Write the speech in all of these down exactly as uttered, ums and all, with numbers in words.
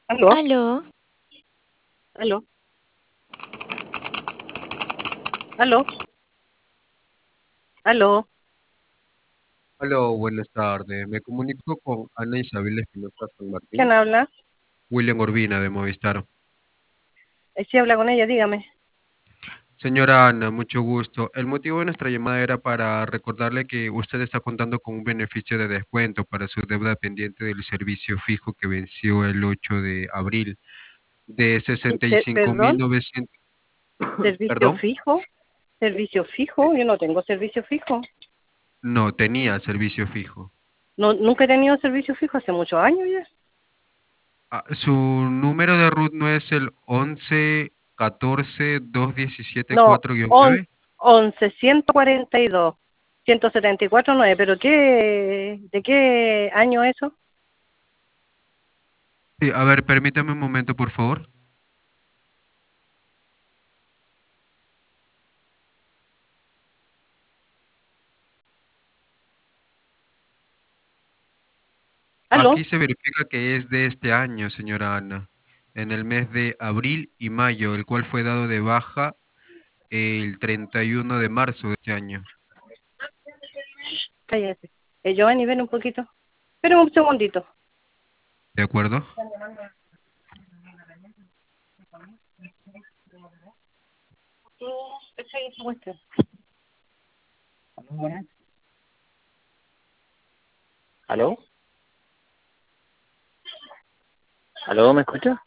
¿Aló? Aló, ¿Aló? ¿Aló? ¿Aló? Hola, buenas tardes. Me comunico con Ana Isabel Espinosa San ¿Quién Martín, habla? William Orbina de Movistar. Eh, Sí, habla con ella, dígame. Señora Ana, mucho gusto. El motivo de nuestra llamada era para recordarle que usted está contando con un beneficio de descuento para su deuda pendiente del servicio fijo que venció el ocho de abril de ¿Qué- sesenta y per- cinco mil perdón, novecientos. ¿servicio Perdón, fijo? ¿Servicio eh, fijo? Yo no tengo servicio fijo. no tenía servicio fijo. No, nunca he tenido servicio fijo, hace muchos años ya. Ah, su número de RUT no es el once catorce dos diecisiete No, cuatro on, nueve. once, ciento cuarenta y dos, ciento setenta y cuatro, nueve, pero ¿qué, de qué año eso? Sí, a ver, permítame un momento, por favor. ¿Aló? Aquí se verifica que es de este año, señora Ana, en el mes de abril y mayo, el cual fue dado de baja el treinta y uno de marzo de este año. Cállate. Eh, Giovanni, ven un poquito. Espera un segundito. ¿De acuerdo? ¿Aló? ¿Aló? ¿Me escucha?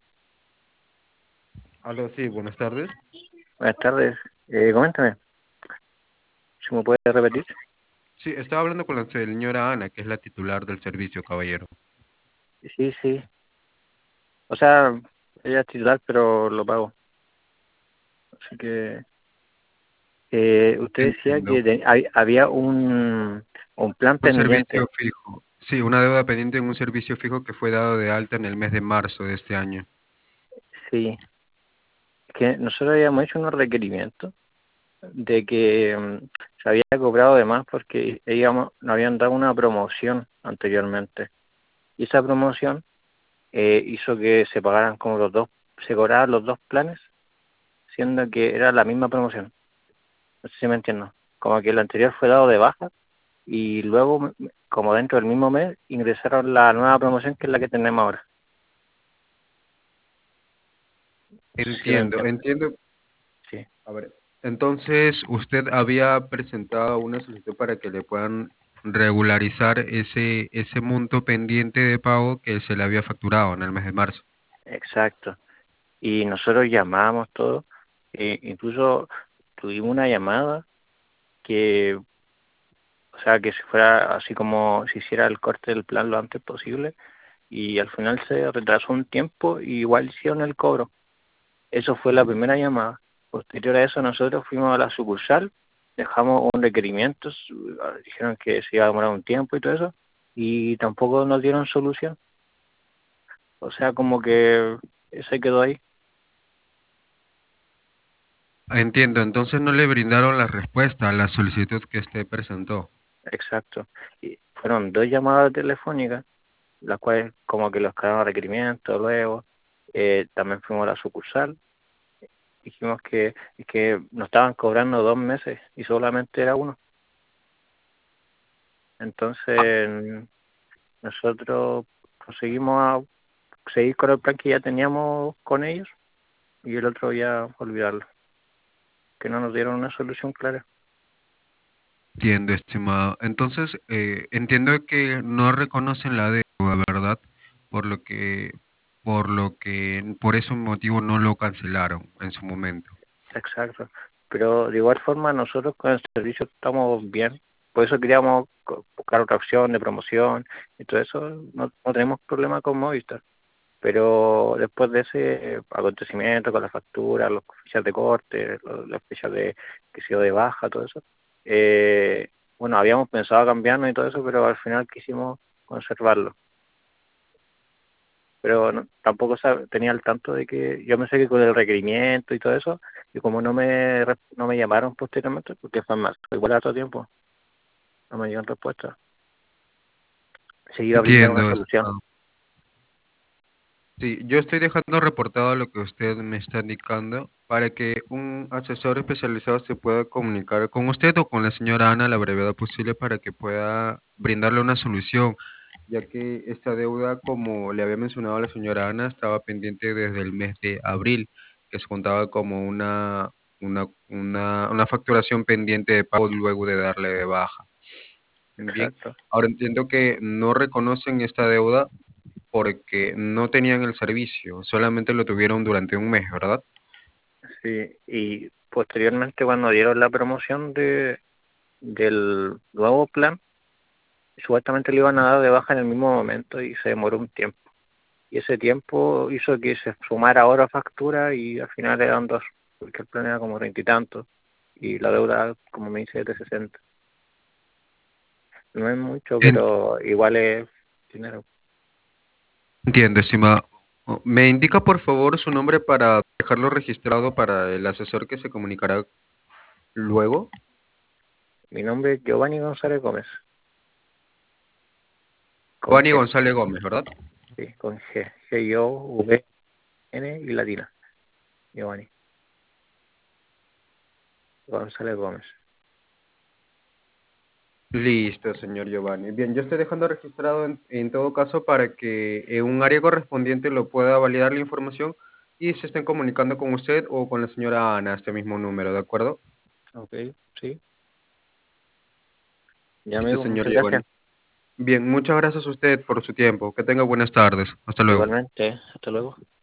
Aló, sí, buenas tardes. Buenas tardes. Eh, coméntame, si me puede repetir. Sí, estaba hablando con la señora Ana, que es la titular del servicio, caballero. Sí, sí. O sea, ella es titular, pero lo pago. Así que eh, usted decía Entiendo. que de- hay- había un, un plan Un servicio pendiente. fijo. Sí, una deuda pendiente en un servicio fijo que fue dado de alta en el mes de marzo de este año. Sí. Es que nosotros habíamos hecho unos requerimientos de que mm, se había cobrado de más porque íbamos, nos habían dado una promoción anteriormente. Y esa promoción eh, hizo que se pagaran como los dos, se cobraban los dos planes, siendo que era la misma promoción. No sé si me entiendo. Como que el anterior fue dado de baja y luego, como dentro del mismo mes, ingresaron la nueva promoción que es la que tenemos ahora. No sé si me Entiendo, entiendo. entiendo. Sí, A ver, entonces usted había presentado una solicitud para que le puedan regularizar ese, ese monto pendiente de pago que se le había facturado en el mes de marzo. exacto. Y nosotros llamamos todo, e incluso tuvimos una llamada que, o sea, que se fuera así como se hiciera el corte del plan lo antes posible y al final se retrasó un tiempo y igual hicieron el cobro. Eso fue la primera llamada. Posterior a eso nosotros fuimos a la sucursal, dejamos un requerimiento, su- dijeron que se iba a demorar un tiempo y todo eso, y tampoco nos dieron solución. O sea, como que se quedó ahí. Entiendo, entonces no le brindaron la respuesta a la solicitud que usted presentó. Exacto. Y fueron dos llamadas telefónicas, las cuales como que los quedaron requerimientos luego. Eh, también fuimos a la sucursal, dijimos que, que nos estaban cobrando dos meses y solamente era uno. Entonces nosotros conseguimos a seguir con el plan que ya teníamos con ellos y el otro ya olvidarlo, que no nos dieron una solución clara. Entiendo, estimado. Entonces, eh, entiendo que no reconocen la deuda, ¿verdad? Por lo que, por lo que, por ese motivo no lo cancelaron en su momento. Exacto. Pero de igual forma nosotros con el servicio estamos bien. Por eso queríamos co- buscar otra opción de promoción y todo eso. No, no tenemos problema con Movistar. Pero después de ese acontecimiento con la factura, los fichas de corte, los- las fichas de que se dio de baja, todo eso, eh, bueno, habíamos pensado cambiarnos y todo eso, pero al final quisimos conservarlo. Pero no- tampoco sab- tenía al tanto de que yo pensé que con el requerimiento y todo eso, y como no me re- no me llamaron posteriormente, porque fue más, igual a todo tiempo, no me dieron respuesta, se iba a brindar una Entiendo, solución. estimado. Sí, yo estoy dejando reportado lo que usted me está indicando para que un asesor especializado se pueda comunicar con usted o con la señora Ana a la brevedad posible para que pueda brindarle una solución, ya que esta deuda, como le había mencionado a la señora Ana, estaba pendiente desde el mes de abril, que se contaba como una, una, una, una facturación pendiente de pago luego de darle de baja. Bien, Exacto. ahora entiendo que no reconocen esta deuda porque no tenían el servicio, solamente lo tuvieron durante un mes, ¿verdad? Sí, y posteriormente cuando dieron la promoción de, del nuevo plan, supuestamente le iban a dar de baja en el mismo momento y se demoró un tiempo. Y ese tiempo hizo que se sumara ahora factura y al final eran dos, porque el plan era como treinta y tanto y la deuda, como me dice, es de sesenta. No es mucho, En- pero igual es dinero. Entiendo, estimado. Oh, ¿me indica por favor su nombre para dejarlo registrado para el asesor que se comunicará luego? Mi nombre es Giovanni González Gómez, con Giovanni G, González Gómez, ¿verdad? sí, con G, G-I-O-V-N y latina, Giovanni González Gómez. Listo, señor Giovanni. Bien, yo estoy dejando registrado en, en todo caso para que eh, un área correspondiente lo pueda validar la información y se estén comunicando con usted o con la señora Ana, a este mismo número, ¿de acuerdo? Ok, sí, ya Listo, amigo, señor muchas gracias. Giovanni. Bien, muchas gracias a usted por su tiempo. Que tenga buenas tardes. Hasta luego. Igualmente, hasta luego.